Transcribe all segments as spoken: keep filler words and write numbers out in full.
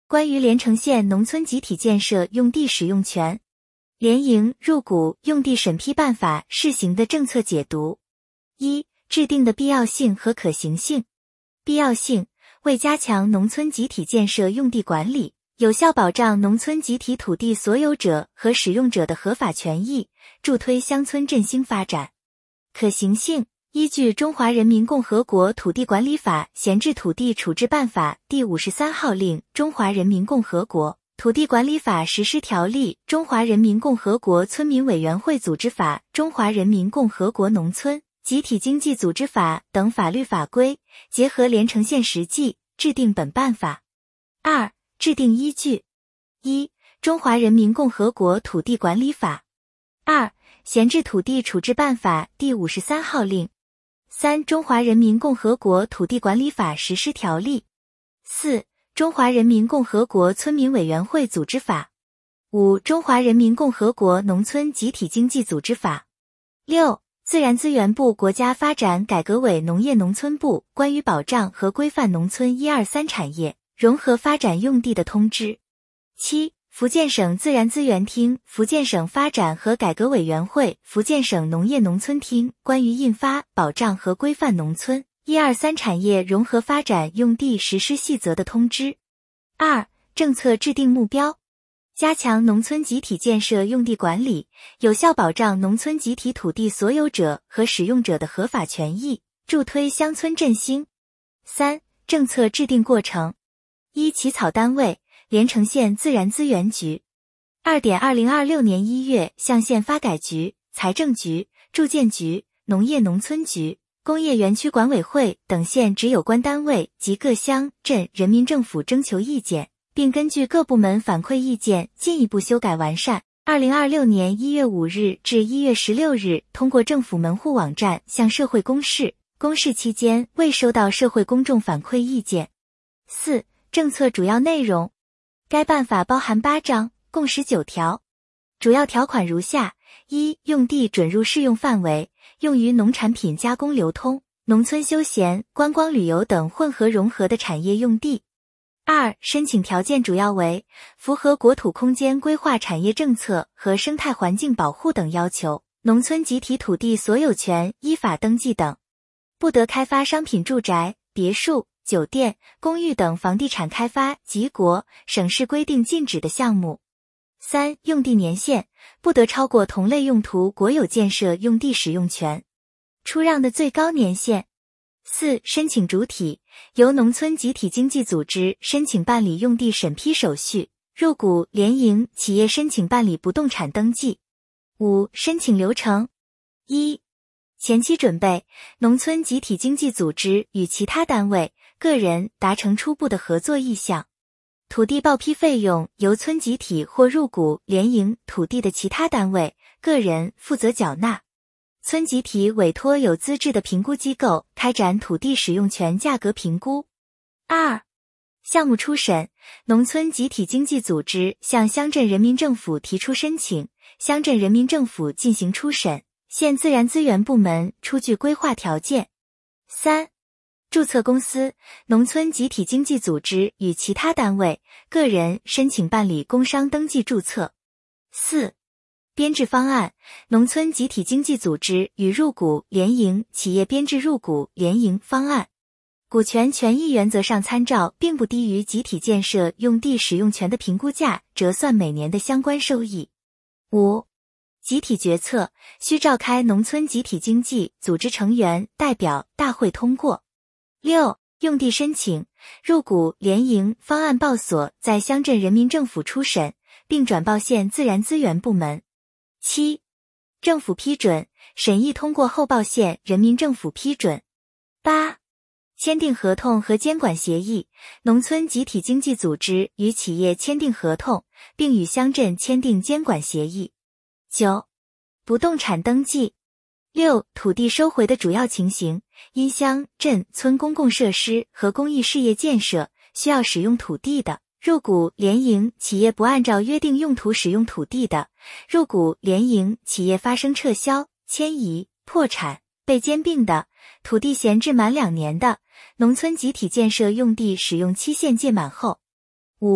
关于连城县农村集体建设用地使用权联营入股用地审批办法试行的政策解读。一、制定的必要性和可行性。必要性，为加强农村集体建设用地管理，有效保障农村集体土地所有者和使用者的合法权益，助推乡村振兴发展。可行性，依据《中华人民共和国土地管理法》闲置土地处置办法第五十三号令，《中华人民共和国土地管理法实施条例》、《中华人民共和国村民委员会组织法》、《中华人民共和国农村集体经济组织法》等法律法规，结合连城县实际，制定本办法。二、制定依据。一、《中华人民共和国土地管理法》。二、《闲置土地处置办法》第五十三号令。三、《中华人民共和国土地管理法实施条例》。四、《中华人民共和国村民委员会组织法》。五、《中华人民共和国农村集体经济组织法》。六、自然资源部国家发展改革委农业农村部关于保障和规范农村一二三产业融合发展用地的通知。七、福建省自然资源厅、福建省发展和改革委员会、福建省农业农村厅关于印发、保障和规范农村一二三产业融合发展用地实施细则的通知。二、政策制定目标。加强农村集体建设用地管理，有效保障农村集体土地所有者和使用者的合法权益，助推乡村振兴。三、政策制定过程。一、起草单位，连城县自然资源局。二点二零二六年一月向县发改局、财政局、住建局、农业农村局、工业园区管委会等县直有关单位及各乡镇人民政府征求意见，并根据各部门反馈意见进一步修改完善。二零二六年一月五日至一月十六日通过政府门户网站向社会公示，公示期间未收到社会公众反馈意见。四、政策主要内容。该办法包含八章，共十九条。主要条款如下：一、用地准入适用范围，用于农产品加工流通、农村休闲、观光旅游等混合融合的产业用地。二、申请条件主要为符合国土空间规划产业政策和生态环境保护等要求，农村集体土地所有权依法登记等。不得开发商品住宅、别墅、酒店、公寓等房地产开发及国、省市规定禁止的项目。三、用地年限，不得超过同类用途国有建设用地使用权出让的最高年限。四、申请主体，由农村集体经济组织申请办理用地审批手续，入股联营企业申请办理不动产登记。五、申请流程。一、前期准备，农村集体经济组织与其他单位、个人达成初步的合作意向。土地报批费用由村集体或入股联营土地的其他单位、个人负责缴纳。村集体委托有资质的评估机构开展土地使用权价格评估。二、项目初审，农村集体经济组织向乡镇人民政府提出申请，乡镇人民政府进行初审，县自然资源部门出具规划条件。三、注册公司，农村集体经济组织与其他单位、个人申请办理工商登记注册。四、编制方案，农村集体经济组织与入股联营企业编制入股联营方案。股权权益原则上参照并不低于集体建设用地使用权的评估价折算每年的相关收益。五、集体决策，需召开农村集体经济组织成员代表大会通过。六、用地申请，入股联营方案报所在乡镇人民政府初审，并转报县自然资源部门。七、政府批准，审议通过后报县人民政府批准。八、签订合同和监管协议，农村集体经济组织与企业签订合同，并与乡镇签订监管协议。九、不动产登记。六、土地收回的主要情形，因乡镇村公共设施和公益事业建设需要使用土地的，入股联营企业不按照约定用途使用土地的，入股联营企业发生撤销、迁移、破产、被兼并的，土地闲置满两年的，农村集体建设用地使用期限届满后。五、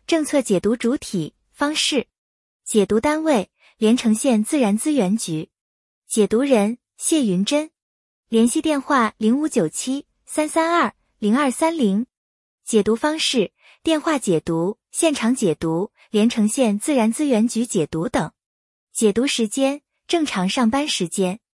政策解读主体、方式。解读单位：连城县自然资源局。解读人：谢云珍。联系电话：零五九七三三二零二三零。解读方式：电话解读、现场解读、连城县自然资源局解读等。解读时间：正常上班时间。